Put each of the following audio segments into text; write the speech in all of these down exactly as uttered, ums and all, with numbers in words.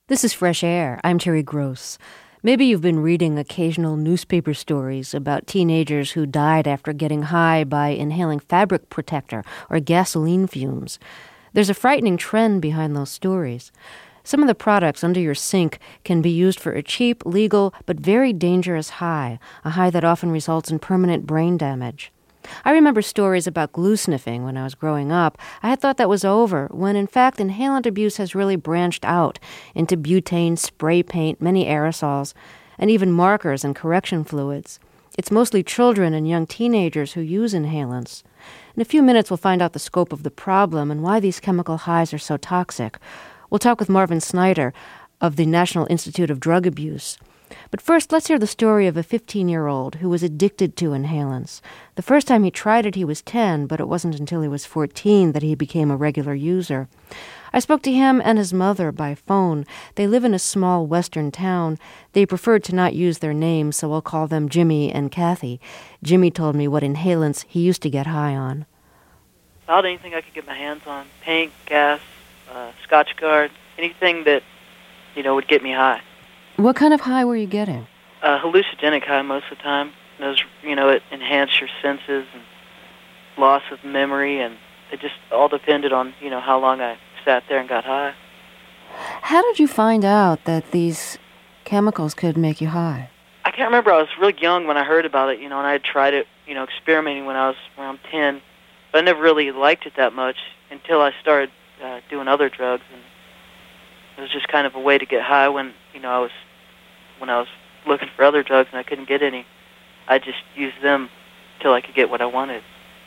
This is Fresh Air. I'm Terry Gross. Maybe you've been reading occasional newspaper stories about teenagers who died after getting high by inhaling fabric protector or gasoline fumes. There's a frightening trend behind those stories. Some of the products under your sink can be used for a cheap, legal, but very dangerous high, a high that often results in permanent brain damage. I remember stories about glue sniffing when I was growing up. I had thought that was over, when in fact inhalant abuse has really branched out into butane, spray paint, many aerosols, and even markers and correction fluids. It's mostly children and young teenagers who use inhalants. In a few minutes, we'll find out the scope of the problem and why these chemical highs are so toxic. We'll talk with Marvin Snyder of the National Institute of Drug Abuse. But first, let's hear the story of a fifteen-year-old who was addicted to inhalants. The first time he tried it, he was ten, but it wasn't until he was fourteen that he became a regular user. I spoke to him and his mother by phone. They live in a small western town. They preferred to not use their names, so I'll call them Jimmy and Kathy. Jimmy told me what inhalants he used to get high on. About anything I could get my hands on. Paint, gas, uh, Scotch Guard, anything that, you know, would get me high. What kind of high were you getting? Uh, hallucinogenic high most of the time. Those, you know, it enhanced your senses and loss of memory, and it just all depended on, you know, how long I sat there and got high. How did you find out that these chemicals could make you high? I can't remember. I was really young when I heard about it, you know, and I had tried it, you know, experimenting when I was around ten, but I never really liked it that much until I started uh, doing other drugs, and it was just kind of a way to get high when, you know, I was when I was looking for other drugs and I couldn't get any. I just used them till I could get what I wanted.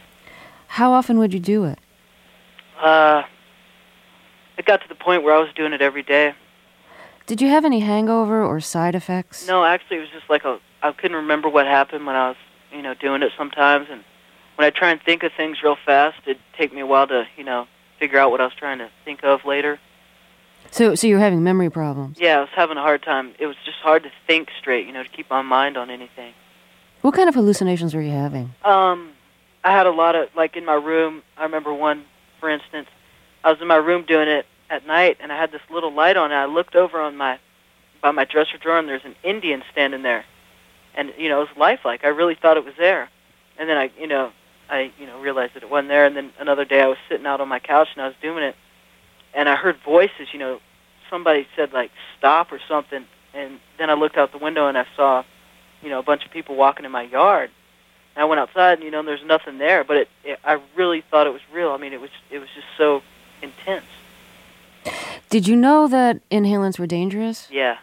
How often would you do it? Uh, it got to the point where I was doing it every day. Did you have any hangover or side effects? No, actually, it was just like a, I couldn't remember what happened when I was, you know, doing it sometimes. And when I try and think of things real fast, it'd take me a while to, you know, figure out what I was trying to think of later. So so you're having memory problems? Yeah, I was having a hard time. It was just hard to think straight, you know, to keep my mind on anything. What kind of hallucinations were you having? Um, I had a lot of, like in my room, I remember one, for instance, I was in my room doing it at night, and I had this little light on, and I looked over on my, by my dresser drawer, and there's an Indian standing there. And, you know, it was lifelike. I really thought it was there. And then I, you know, I, you know, realized that it wasn't there, and then another day I was sitting out on my couch, and I was doing it, and I heard voices, you know, somebody said, like, stop or something, and then I looked out the window and I saw, you know, a bunch of people walking in my yard. And I went outside, and, you know, there's nothing there, but it, it, I really thought it was real. I mean, it was it was just so intense. Did you know that inhalants were dangerous? Yeah.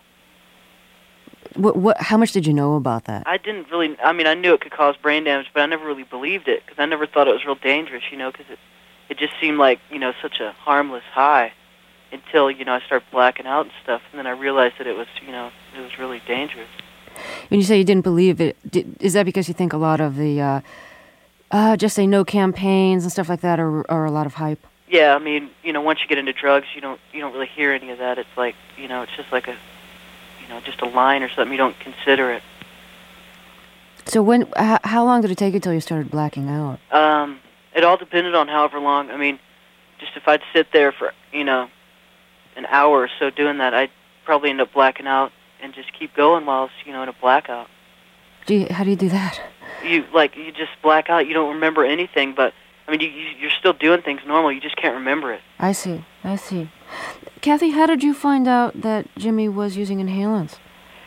What, what, how much did you know about that? I didn't really, I mean, I knew it could cause brain damage, but I never really believed it, because I never thought it was real dangerous, you know, because it, it just seemed like, you know, such a harmless high until, you know, I started blacking out and stuff, and then I realized that it was, you know, it was really dangerous. When you say you didn't believe it, did, is that because you think a lot of the, uh, uh, just say no campaigns and stuff like that are, are a lot of hype? Yeah, I mean, you know, once you get into drugs, you don't you don't really hear any of that. It's like, you know, it's just like a, you know, just a line or something. You don't consider it. So when, h- how long did it take until you started blacking out? Um, it all depended on however long. I mean, just if I'd sit there for, you know, an hour or so doing that, I'd probably end up blacking out and just keep going while I was, you know, in a blackout. Do you, how do you do that? You, like, you just black out. You don't remember anything, but, I mean, you, you're still doing things normal. You just can't remember it. I see. I see. Kathy, how did you find out that Jimmy was using inhalants?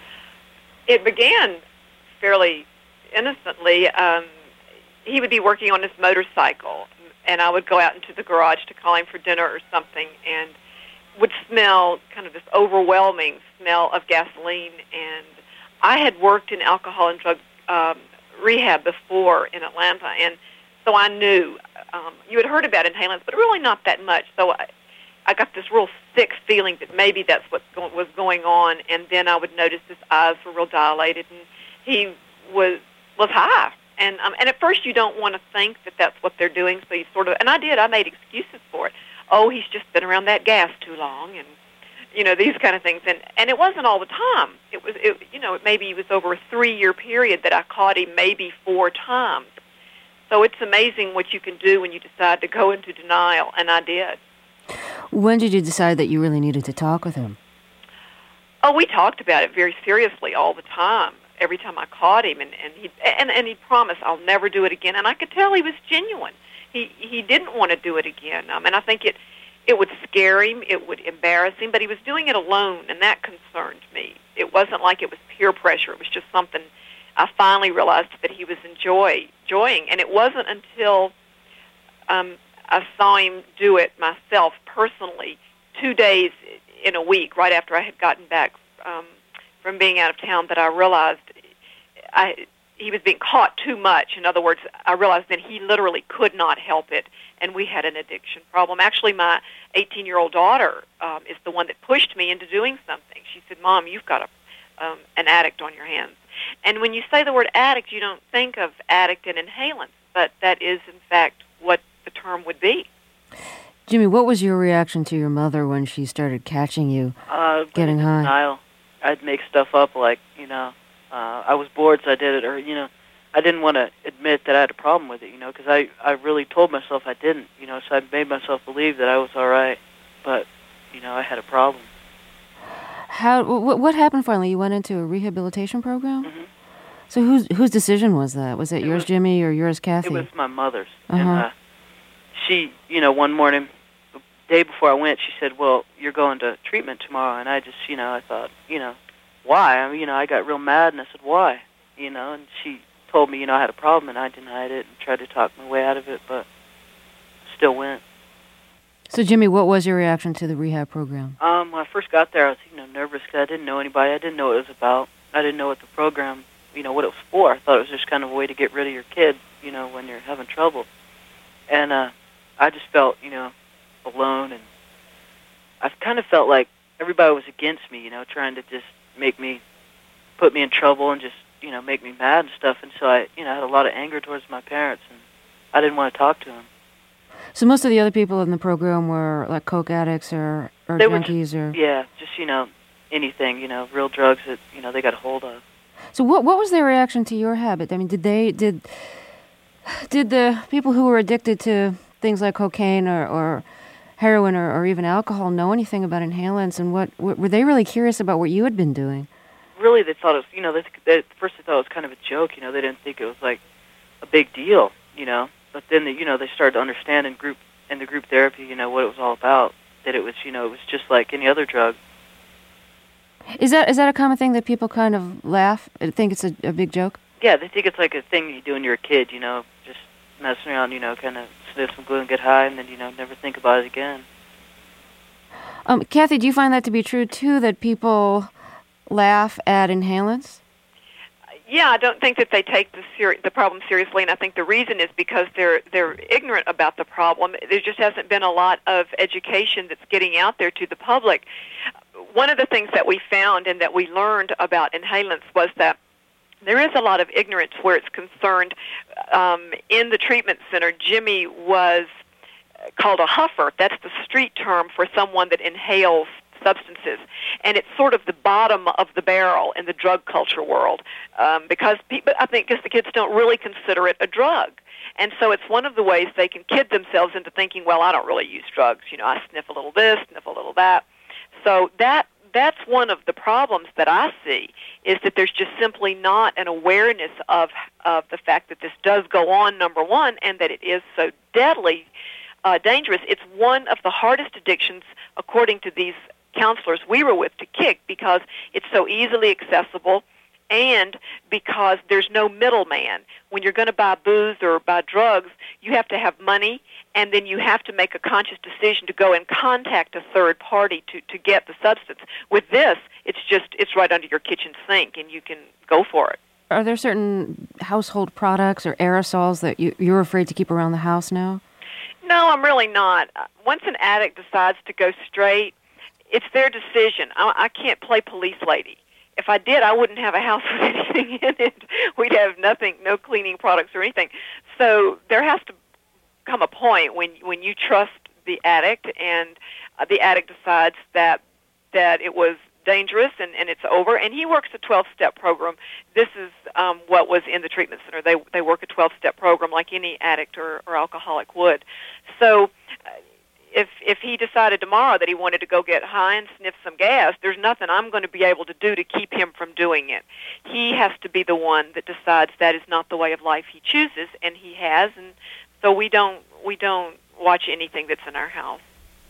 It began fairly innocently. Um, he would be working on his motorcycle, and I would go out into the garage to call him for dinner or something, and would smell kind of this overwhelming smell of gasoline. And I had worked in alcohol and drug um, rehab before in Atlanta, and so I knew. Um, you had heard about inhalants, but really not that much. So I, I got this real sick feeling that maybe that's what go- was going on. And then I would notice his eyes were real dilated, and he was was high. And um, and at first you don't want to think that that's what they're doing, so you sort of, and I did, I made excuses for it. Oh, he's just been around that gas too long, and, you know, these kind of things. And, and it wasn't all the time. It was, it, you know, maybe it was over a three-year period that I caught him maybe four times. So it's amazing what you can do when you decide to go into denial, and I did. When did you decide that you really needed to talk with him? Oh, we talked about it very seriously all the time. Every time I caught him, and and he and and he promised I'll never do it again. And I could tell he was genuine. He he didn't want to do it again. Um, and I think it it would scare him, it would embarrass him. But he was doing it alone, and that concerned me. It wasn't like it was peer pressure. It was just something I finally realized that he was enjoy enjoying. And it wasn't until um, I saw him do it myself personally, two days in a week, right after I had gotten back um, from being out of town, that I realized I, he was being caught too much. In other words, I realized that he literally could not help it, and we had an addiction problem. Actually, my eighteen-year-old daughter um, is the one that pushed me into doing something. She said, "Mom, you've got a, um, an addict on your hands." And when you say the word addict, you don't think of addict and inhalants, but that is, in fact, what the term would be. Jimmy, what was your reaction to your mother when she started catching you Uh, getting high? Denial. I'd make stuff up like, you know, uh, I was bored, so I did it, or, you know, I didn't want to admit that I had a problem with it, you know, because I, I really told myself I didn't, you know, so I made myself believe that I was all right, but, you know, I had a problem. How? What, what happened finally? You went into a rehabilitation program? Mm-hmm. So whose whose decision was that? Was it, It yours, was- Jimmy, or yours, Kathy? It was my mother's, Uh-huh. and uh, she, you know, one morning, the day before I went, she said, "Well, you're going to treatment tomorrow," and I just, you know, I thought, you know, why? I mean, you know, I got real mad, and I said, why? You know, and she told me, you know, I had a problem, and I denied it and tried to talk my way out of it, but still went. So, Jimmy, what was your reaction to the rehab program? Um, when I first got there, I was, you know, nervous because I didn't know anybody. I didn't know what it was about. I didn't know what the program, you know, what it was for. I thought it was just kind of a way to get rid of your kid, you know, when you're having trouble. And uh, I just felt, you know, alone, and I kind of felt like everybody was against me, you know, trying to just make me, put me in trouble and just, you know, make me mad and stuff. And so I, you know, I had a lot of anger towards my parents, and I didn't want to talk to them. So most of the other people in the program were like coke addicts or, or They were junkies just, or... Yeah, just, you know, anything, you know, real drugs that, you know, they got a hold of. So what what was their reaction to your habit? I mean, did they, did did the people who were addicted to things like cocaine or, or heroin or, or even alcohol know anything about inhalants, and what, were they really curious about what you had been doing? Really, they thought it was, you know, they, they, at first they thought it was kind of a joke, you know, they didn't think it was like a big deal, you know, but then, they, you know, they started to understand in group, in the group therapy, you know, what it was all about, that it was, you know, it was just like any other drug. Is that is that a common thing that people kind of laugh, think it's a, a big joke? Yeah, they think it's like a thing you do when you're a kid, you know, just messing around, you know, kind of sniff some glue and get high, and then, you know, never think about it again. Um, Kathy, do you find that to be true, too, that people laugh at inhalants? Yeah, I don't think that they take the seri- the problem seriously, and I think the reason is because they're they're ignorant about the problem. There just hasn't been a lot of education that's getting out there to the public. One of the things that we found and that we learned about inhalants was that there is a lot of ignorance where it's concerned. Um, in the treatment center, Jimmy was called a huffer. That's the street term for someone that inhales substances, and it's sort of the bottom of the barrel in the drug culture world, um, because people, I think, because the kids don't really consider it a drug, and so it's one of the ways they can kid themselves into thinking, well, I don't really use drugs. You know, I sniff a little this, sniff a little that. So that that's one of the problems that I see, is that there's just simply not an awareness of of the fact that this does go on, number one, and that it is so deadly uh, dangerous. It's one of the hardest addictions, according to these counselors we were with, to kick, because it's so easily accessible and because there's no middleman. When you're going to buy booze or buy drugs, you have to have money, and then you have to make a conscious decision to go and contact a third party to, to get the substance. With this, it's just, it's right under your kitchen sink, and you can go for it. Are there certain household products or aerosols that you, you're afraid to keep around the house now? No, I'm really not. Once an addict decides to go straight, it's their decision. I, I can't play police lady. If I did, I wouldn't have a house with anything in it. We'd have nothing, no cleaning products or anything. So there has to come a point when when you trust the addict, and uh, the addict decides that that it was dangerous and, and it's over. And he works a twelve-step program. This is um, what was in the treatment center. They they work a twelve-step program like any addict or, or alcoholic would. So uh, if if he decided tomorrow that he wanted to go get high and sniff some gas, there's nothing I'm going to be able to do to keep him from doing it. He has to be the one that decides that is not the way of life he chooses, and he has, and so we don't we don't watch anything that's in our house.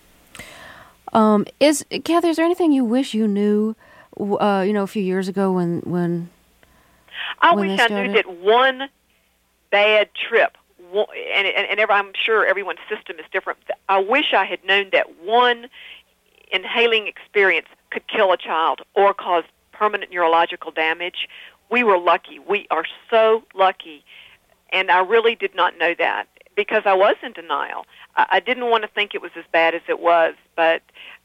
Um, is Kathy, is there anything you wish you knew, uh, you know, a few years ago when when I when wish they I started? knew that one bad trip, one, and, and, and every, I'm sure everyone's system is different. I wish I had known that one inhaling experience could kill a child or cause permanent neurological damage. We were lucky. We are so lucky. And I really did not know that because I was in denial. I, I didn't want to think it was as bad as it was, but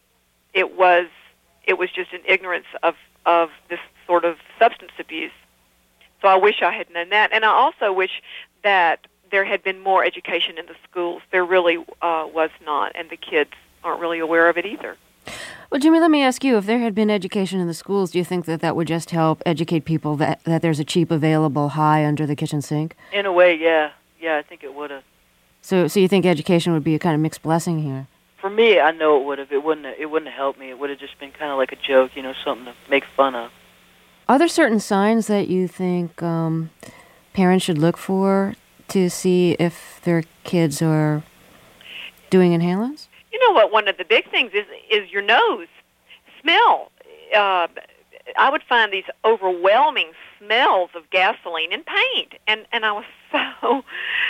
it was it was just an ignorance of, of this sort of substance abuse. So I wish I had known that. And I also wish that there had been more education in the schools. There really uh, was not, and the kids aren't really aware of it either. Well, Jimmy, let me ask you, if there had been education in the schools, do you think that that would just help educate people that, that there's a cheap available high under the kitchen sink? In a way, yeah. Yeah, I think it would have. So so you think education would be a kind of mixed blessing here? For me, I know it would have. It wouldn't have, it wouldn't have helped me. It would have just been kind of like a joke, you know, something to make fun of. Are there certain signs that you think um, parents should look for to see if their kids are doing inhalants? You know what? One of the big things is is your nose smell. Uh, I would find these overwhelming smells of gasoline and paint, and and I was so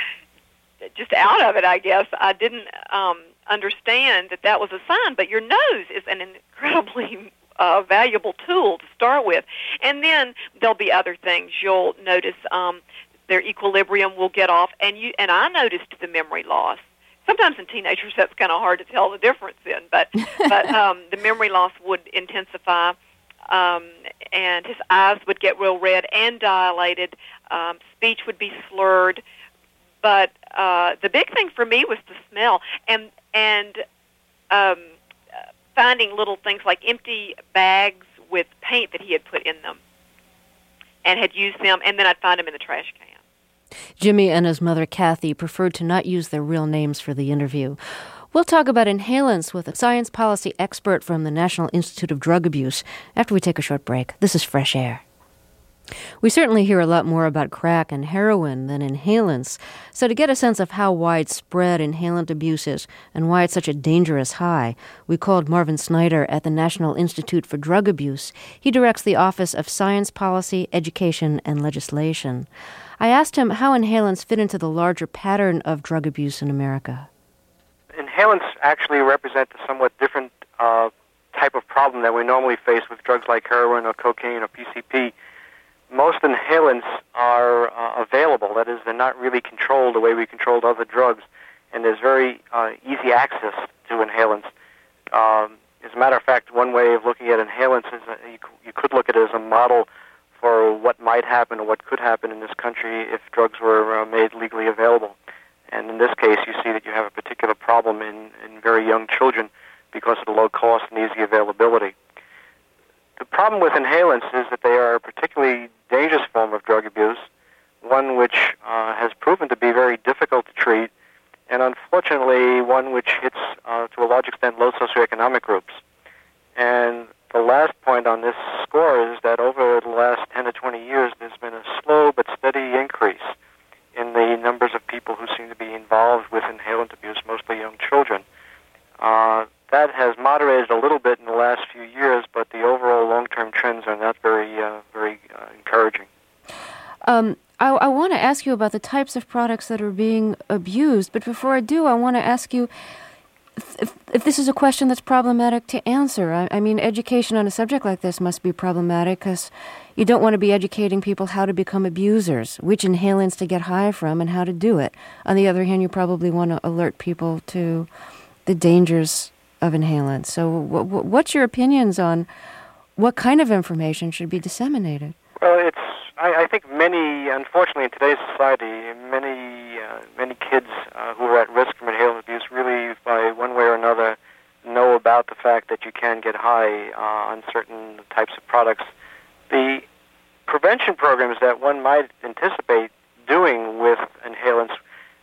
just out of it. I guess I didn't um, understand that that was a sign. But your nose is an incredibly uh, valuable tool to start with, and then there'll be other things you'll notice. Um, their equilibrium will get off, and you and I noticed the memory loss. Sometimes in teenagers that's kind of hard to tell the difference in, but but um, the memory loss would intensify, um, and his eyes would get real red and dilated. Um, speech would be slurred, but uh, the big thing for me was the smell, and and um, finding little things like empty bags with paint that he had put in them, and had used them, and then I'd find them in the trash can. Jimmy and his mother, Kathy, preferred to not use their real names for the interview. We'll talk about inhalants with a science policy expert from the National Institute of Drug Abuse after we take a short break. This is Fresh Air. We certainly hear a lot more about crack and heroin than inhalants, so to get a sense of how widespread inhalant abuse is and why it's such a dangerous high, we called Marvin Snyder at the National Institute for Drug Abuse. He directs the Office of Science Policy, Education, and Legislation. I asked him how inhalants fit into the larger pattern of drug abuse in America. Inhalants actually represent a somewhat different uh, type of problem that we normally face with drugs like heroin or cocaine or P C P. Most inhalants are uh, available. That is, they're not really controlled the way we controlled other drugs, and there's very uh, easy access to inhalants. Um, as a matter of fact, one way of looking at inhalants is uh, you, you could look at it as a model for what might happen or what could happen in this country if drugs were uh, made legally available. And in this case, you see that you have a particular problem in, in very young children because of the low cost and easy availability. The problem with inhalants is that they are a particularly dangerous form of drug abuse, one which uh, has proven to be very difficult to treat, and unfortunately one which hits, uh, to a large extent, low socioeconomic groups. And the last point on this score is that over the last ten to twenty years, there's been a slow but steady increase in the numbers of people who seem to be involved with inhalant abuse, mostly young children. Uh, that has moderated a little bit in the last few years, but the overall long-term trends are not very, uh, very uh, encouraging. Um, I, I want to ask you about the types of products that are being abused, but before I do, I want to ask you If, if this is a question that's problematic to answer. I, I mean, education on a subject like this must be problematic because you don't want to be educating people how to become abusers, which inhalants to get high from, and how to do it. On the other hand, you probably want to alert people to the dangers of inhalants. So w- w- what's your opinions on what kind of information should be disseminated? Well, it's I, I think many, unfortunately, in today's society, many uh, many kids uh, who are at risk from inhalant abuse really, by one way or another, know about the fact that you can get high uh, on certain types of products. The prevention programs that one might anticipate doing with inhalants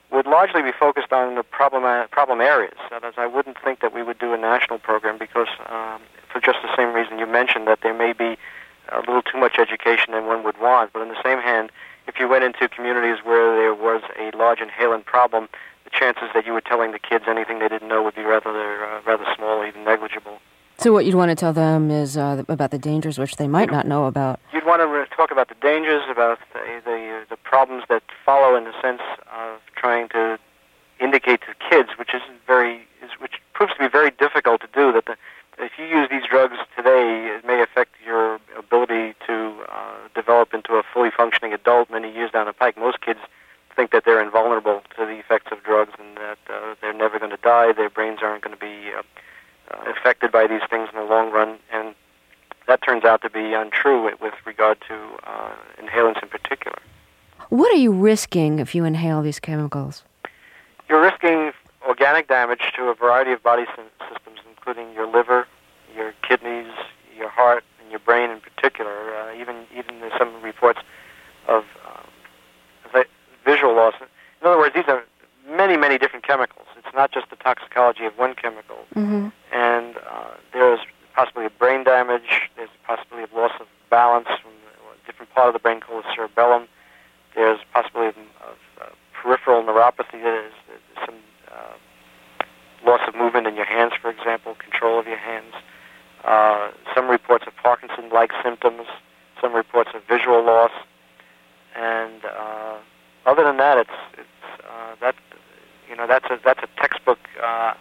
would largely be focused on the problem problem areas. That is, I wouldn't think that we would do a national program because, um, for just the same reason you mentioned, that there may be a little too much education than one would want. But on the same hand, if you went into communities where there was a large inhalant problem, the chances that you were telling the kids anything they didn't know would be rather uh, rather small, even negligible. So what you'd want to tell them is uh, about the dangers which they might not know about. You'd want to talk about the dangers, about the, the, the problems that follow in the sense of trying to indicate to kids, which is very, is, which proves to be very difficult to do, that the, if you use these drugs today, it may affect your ability to uh, develop into a fully functioning adult many years down the pike. Most kids think that they're invulnerable to the effects of drugs and that uh, they're never going to die, their brains aren't going to be uh, uh, affected by these things in the long run, and that turns out to be untrue with, with regard to uh, inhalants in particular. What are you risking if you inhale these chemicals? You're risking organic damage to a variety of body systems, including your liver, your kidneys, your heart, and your brain in particular. Uh, even even there's some reports of um, visual loss. In other words, these are many, many different chemicals. It's not just the toxicology of one chemical. Mm-hmm. And uh, there's possibly brain damage. There's possibly a loss of balance from a different part of the brain called the cerebellum. There's possibly of, of uh, peripheral neuropathy. There's, there's some uh, loss of movement in your hands, for example, control of your hands. Uh, some reports of Parkinson-like symptoms. Some reports of visual loss. And uh, other than that, it's it's uh, that you know that's a that's a textbook uh,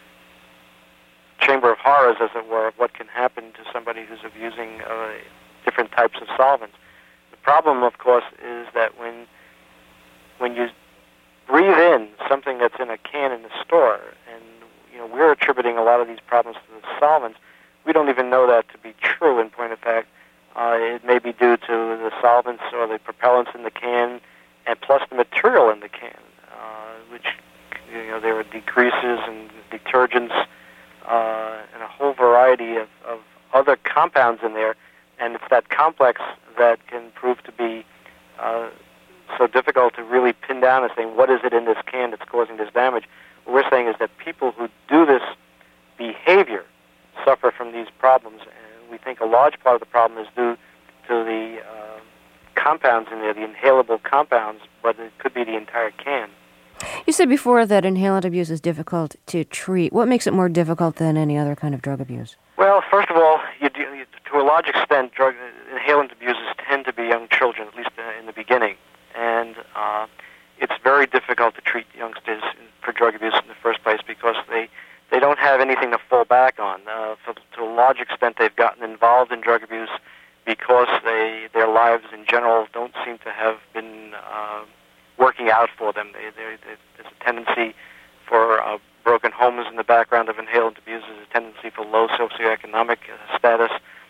chamber of horrors, as it were, of what can happen to somebody who's abusing uh, different types of solvents. The problem, of course, is that when when you breathe in something that's in a can in the store, and you know we're attributing a lot of these problems to the solvents, we don't even know that to be true. In point of fact, uh, it may be due to the solvents or the propellants in the can, and plus the material in the can, uh, which you know there are degreases and detergents uh, and a whole variety of, of other compounds in there, and it's that complex that can prove to be uh, so difficult to really pin down and saying what is it in this can that's causing this damage. What we're saying is that people who do this behavior suffer from these problems, and we think a large part of the problem is due to the uh, compounds in there, the inhalable compounds, but it could be the entire can. You said before that inhalant abuse is difficult to treat. What makes it more difficult than any other kind of drug abuse? Well, first of all, you do, you, to a large extent, drug inhalant abusers tend to be young children, at least uh, in the beginning, and uh, it's very difficult to treat youngsters for drug abuse in the first place because they they don't have anything to fall back on. Uh, for, to a large extent, they've gotten involved in drug abuse because they their lives in general don't seem to have been uh, working out for them. They, they, they, there's a tendency for uh, broken homes in the background of inhalant abuse. There's a tendency for low socioeconomic uh, status.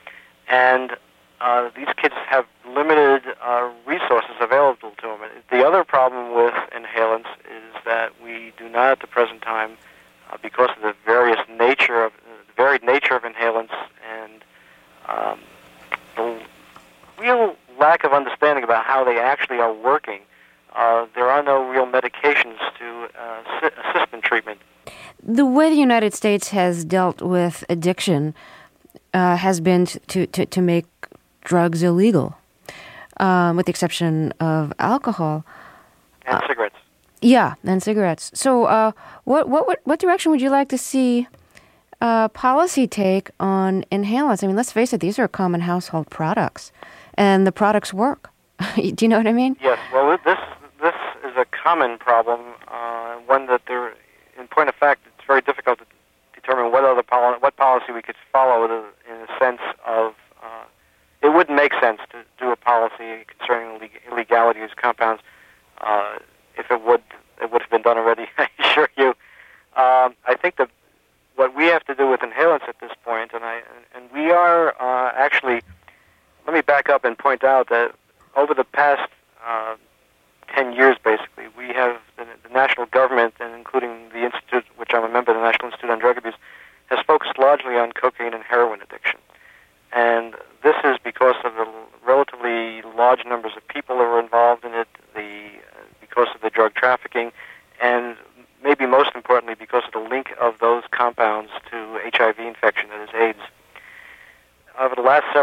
And uh, these kids have limited uh, resources available to them. The other problem with inhalants is that we do not at the present time, uh, because of the various nature of, uh, the varied nature of inhalants and um, the real lack of understanding about how they actually are working, uh, there are no real medications to uh, assist in treatment. The way the United States has dealt with addiction uh, has been to, to, to make drugs illegal, um, with the exception of alcohol. And uh, cigarettes. Yeah, and cigarettes. So uh, what, what, what, what direction would you like to see uh, policy take on inhalants? I mean, let's face it, these are common household products, and the products work. Do you know what I mean? Yes. Well, this this is a common problem, uh, one that there, in point of fact, it's very difficult to determine what other poli- what policy we could follow to, in a sense of, uh, it wouldn't make sense to do a policy concerning the illegality of these compounds. Uh, if it would, it would have been done already, I assure you. Um, I think that what we have to do with inhalants at this point, and I and we are uh, actually, let me back up and point out that over the past uh, ten years, basically, we have the, the national government, and including the Institute, which I'm a member of, the National Institute on Drug Abuse, has focused largely on cocaine and heroin addiction. And this is because of the relatively large numbers of people that were involved in it, the uh, because of the drug trafficking,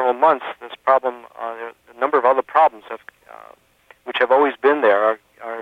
several months, this problem, uh, there, a number of other problems have, uh, which have always been there, are, are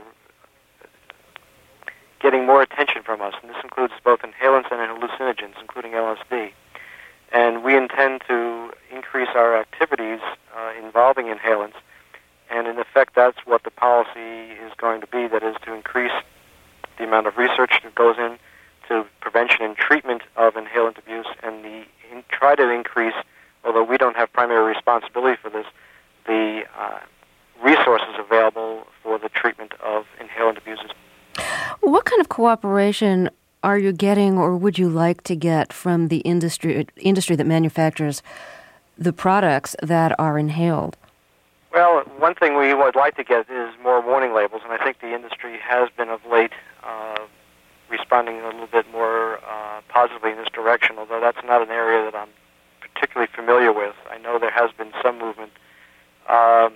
getting more attention from us, and this includes both inhalants and hallucinogens, including L S D. And we intend to increase our activities uh, involving inhalants, and in effect that's what the policy is going to be, that is to increase the amount of research that goes in to prevention and treatment of inhalant abuse, and the in, try to increase, although we don't have primary responsibility for this, the uh, resources available for the treatment of inhalant abusers. What kind of cooperation are you getting, or would you like to get, from the industry industry that manufactures the products that are inhaled? Well, one thing we would like to get is more warning labels, and I think the industry has been of late uh, responding a little bit more uh, positively in this direction, although that's not an area that I'm particularly familiar with. I know there has been some movement. Uh,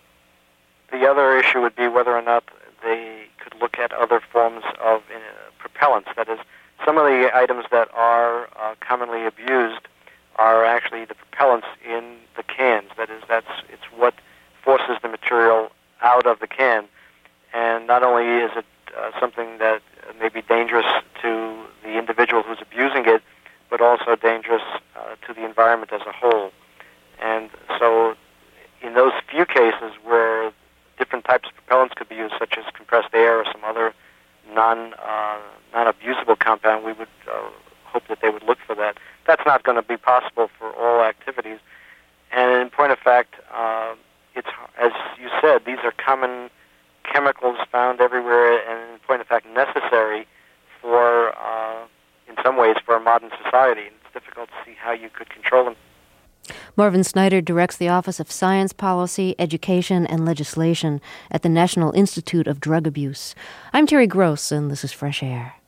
the other issue would be whether or not they could look at other forms of uh, propellants. That is, some of the items that are uh, commonly abused are actually the propellants in the cans. That is, that's it's what forces the material out of the can. And not only is it uh, something that may be dangerous to the individual who's abusing it, but also dangerous uh, to the environment as a whole. And so in those few cases where different types of propellants could be used, such as compressed air or some other non, uh, non-abusable compound, we would uh, hope that they would look for that. That's not going to be possible for all activities. And in point of fact, uh, it's, as you said, these are common chemicals found everywhere, and in point of fact necessary for, uh, in some ways, for a modern society. And it's difficult to see how you could control them. Marvin Snyder directs the Office of Science Policy, Education, and Legislation at the National Institute of Drug Abuse. I'm Terry Gross, and this is Fresh Air.